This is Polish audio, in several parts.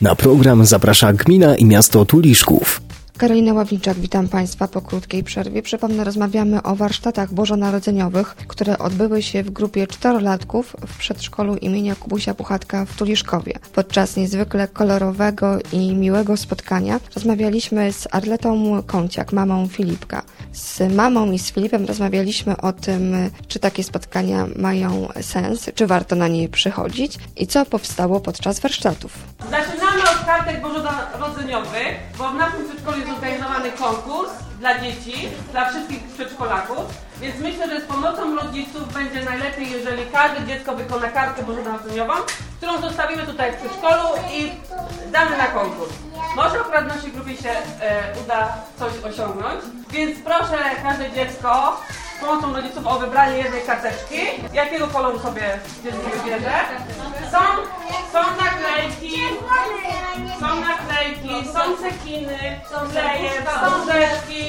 Na program zaprasza gmina i miasto Tuliszków. Karolina Ławniczak, witam Państwa po krótkiej przerwie. Przypomnę, rozmawiamy o warsztatach bożonarodzeniowych, które odbyły się w grupie czterolatków w przedszkolu imienia Kubusia Puchatka w Tuliszkowie. Podczas niezwykle kolorowego i miłego spotkania rozmawialiśmy z Arletą Kąciak, mamą Filipka. Z mamą i z Filipem rozmawialiśmy o tym, czy takie spotkania mają sens, czy warto na nie przychodzić i co powstało podczas warsztatów. Zaczynamy od kartek bożonarodzeniowych, bo w naszym przedszkolu jest zorganizowany konkurs dla dzieci, dla wszystkich przedszkolaków, więc myślę, że z pomocą rodziców będzie najlepiej, jeżeli każde dziecko wykona kartkę bożonarodzeniową, którą zostawimy tutaj w przedszkolu i damy na konkurs. Może akurat w naszej grupie się uda coś osiągnąć, więc proszę każde dziecko z pomocą rodziców o wybranie jednej karteczki. Jakiego koloru sobie dziecko wybierze? Są naklejki, są cekiny, są kleje, są rzeczki,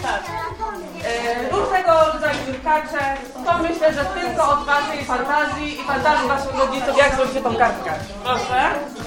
różnego rodzaju wilkacze. To myślę, że tylko od waszej fantazji i fantazji waszych rodziców, jak zrobicie tą kartkę. Proszę.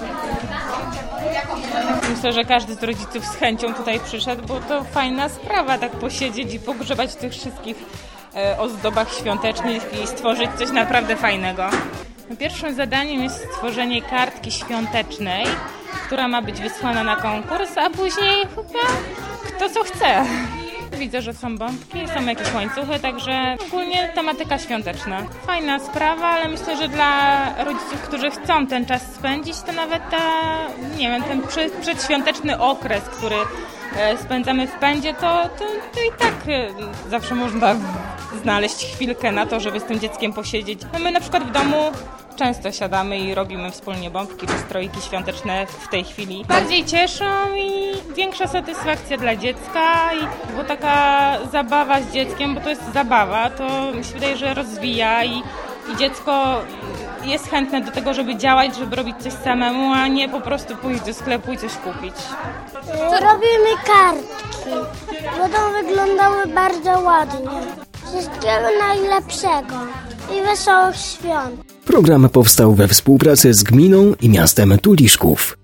Myślę, że każdy z rodziców z chęcią tutaj przyszedł, bo to fajna sprawa, tak posiedzieć i pogrzebać w tych wszystkich ozdobach świątecznych i stworzyć coś naprawdę fajnego. Pierwszym zadaniem jest stworzenie kartki świątecznej, która ma być wysłana na konkurs, a później chyba kto co chce. Widzę, że są bombki, są jakieś łańcuchy, także ogólnie tematyka świąteczna. Fajna sprawa, ale myślę, że dla rodziców, którzy chcą ten czas spędzić, to nawet ten przedświąteczny okres, który spędzamy w pędzie, to i tak zawsze można znaleźć chwilkę na to, żeby z tym dzieckiem posiedzieć. My na przykład w domu często siadamy i robimy wspólnie bombki czy strojki świąteczne w tej chwili. Bardziej cieszą i większa satysfakcja dla dziecka, bo taka zabawa z dzieckiem, bo to jest zabawa, to mi się wydaje, że rozwija i dziecko jest chętne do tego, żeby działać, żeby robić coś samemu, a nie po prostu pójść do sklepu i coś kupić. Robimy kartki, będą wyglądały bardzo ładnie. Wszystkiego najlepszego i wesołych świąt. Program powstał we współpracy z gminą i miastem Tuliszków.